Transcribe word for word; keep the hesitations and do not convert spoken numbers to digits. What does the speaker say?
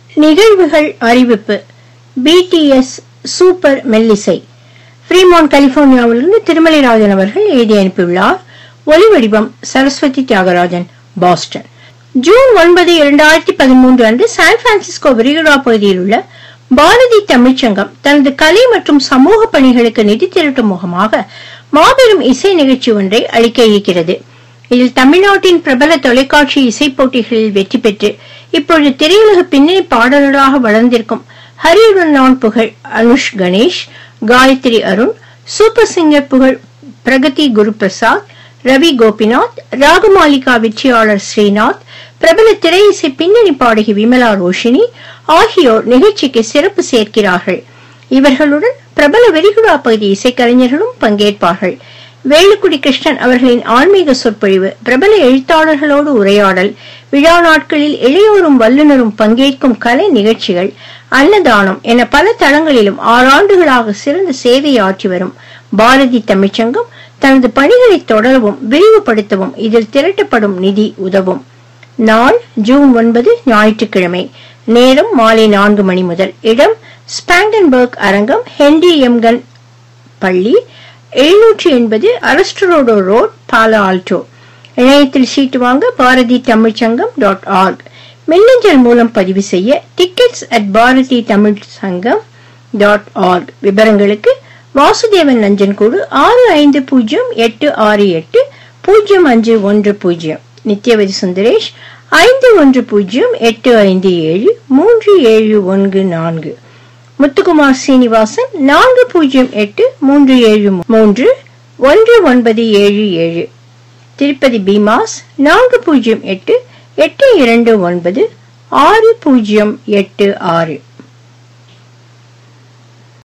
நிகழ்வுகள் அறிவிப்பு. PDS super மெல்லிசை. ஃப்ரீமான் கலிபோர்னியாவிலிருந்து திருமலைராஜன் அவர்கள் எழுதி அனுப்பியுள்ளார். ஒலிவடிவம் சரஸ்வதி தியாகராஜன், பாஸ்டன். ஜூன் ஒன்பது இரண்டாயிரத்தி பதிமூன்று அன்று சான் பிரான்சிஸ்கோ விரிகுடா பகுதியில் உள்ள பாரதி தமிழ்ச்சங்கம் தனது கலை மற்றும் சமூக பணிகளுக்கு நிதி திரட்டும் முகமாக மாபெரும் இசை நிகழ்ச்சி ஒன்றை அளிக்க இருக்கிறது. இதில் தமிழ்நாட்டின் பிரபல தொலைக்காட்சி இசை போட்டிகளில் வெற்றி பெற்று இப்பொழுது திரையுலக பின்னணி பாடல்களாக வளர்ந்திருக்கும் ஹரியுடன் நான் புகழ் அனுஷ் கணேஷ், காயத்ரி அருண், சூப்பர் சிங்கர் புகழ் பிரகதி குரு பிரசாத், ரவி கோபிநாத், ராகமாலிகா வெற்றியாளர் ஸ்ரீநாத், பிரபல திரை இசை பின்னணி பாடகி விமலா ரோஷினி ஆகியோர் நிகழ்ச்சிக்கு சிறப்பு சேர்க்கிறார்கள். இவர்களுடன் பிரபல வெரிகுடா பகுதி இசைக்கலைஞர்களும் பங்கேற்பார்கள். வேலுக்குடி கிருஷ்ணன் அவர்களின் ஆன்மீக சொற்பொழிவு, பிரபல எழுத்தாளர்களோடு உரையாடல், விழா நாட்களில் இளையோரும் வல்லுநரும் பங்கேற்கும் கலை நிகழ்ச்சிகள், அன்னதானம் என பல தளங்களிலும் ஆறாண்டுகளாக சிறந்த சேவை ஆற்றி வரும் பாரதி தமிழ்ச்சங்கம் தனது பணிகளை தொடரவும் விரிவுபடுத்தவும் இதில் திரட்டப்படும் நிதி உதவும். நாள் ஜூன் ஒன்பது ஞாயிற்றுக்கிழமை. நேரம் மாலை நான்கு மணி முதல். இடம் ஸ்பாண்டன்பர்க் அரங்கம், ஹென்ரி எம்கன் பள்ளி, எழுநூற்றி எண்பது அரஸ்டரோடோ ரோட், பாலோ ஆல்டோ. இணையத்தில் சீட்டு வாங்க பாரதி தமிழ்ச்சங்கம் டாட் ஆர்க், மின்னஞ்சல் மூலம் பதிவு செய்ய டிக்கெட்ஸ் அட் பாரதி தமிழ் சங்கம் டாட் ஆர்க். விவரங்களுக்கு வாசுதேவன் நஞ்சன்கூடு ஆறு ஐந்து பூஜ்ஜியம் எட்டு ஆறு எட்டு பூஜ்ஜியம் அஞ்சு ஒன்று பூஜ்ஜியம். நித்யவதி சுந்தரேஷ் ஐந்து ஒன்று பூஜ்ஜியம் எட்டு ஐந்து ஏழு மூன்று ஏழு ஒன்று நான்கு. முத்துக்குமார் சீனிவாசன் நான்கு பூஜ்ஜியம் எட்டு மூன்று ஏழு மூன்று ஒன்று ஒன்பது ஏழு ஏழு. திருப்பதி பீமாஸ் நான்கு பூஜ்ஜியம் எட்டு எட்டு இரண்டு ஒன்பது ஆறு பூஜ்ஜியம் எட்டு ஆறு.